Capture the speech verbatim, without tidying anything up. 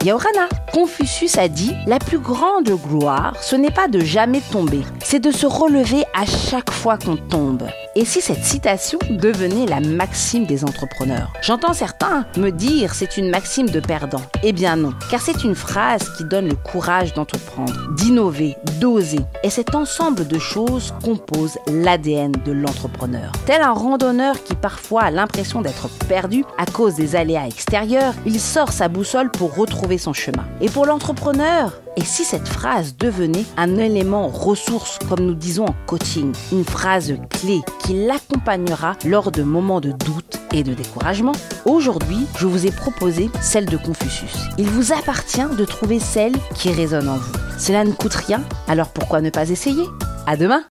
Yaorana. Confucius a dit « La plus grande gloire, ce n'est pas de jamais tomber, c'est de se relever à chaque fois qu'on tombe. » Et si cette citation devenait la maxime des entrepreneurs? J'entends certains me dire c'est une maxime de perdant. Eh bien non, car c'est une phrase qui donne le courage d'entreprendre, d'innover, d'oser. Et cet ensemble de choses compose l'A D N de l'entrepreneur. Tel un randonneur qui parfois a l'impression d'être perdu à cause des aléas extérieurs, il sort sa boussole pour retrouver son chemin. Et pour l'entrepreneur, et si cette phrase devenait un élément ressource, comme nous disons en coaching, une phrase clé qui l'accompagnera lors de moments de doute et de découragement? Aujourd'hui, je vous ai proposé celle de Confucius. Il vous appartient de trouver celle qui résonne en vous. Cela ne coûte rien, alors pourquoi ne pas essayer? À demain!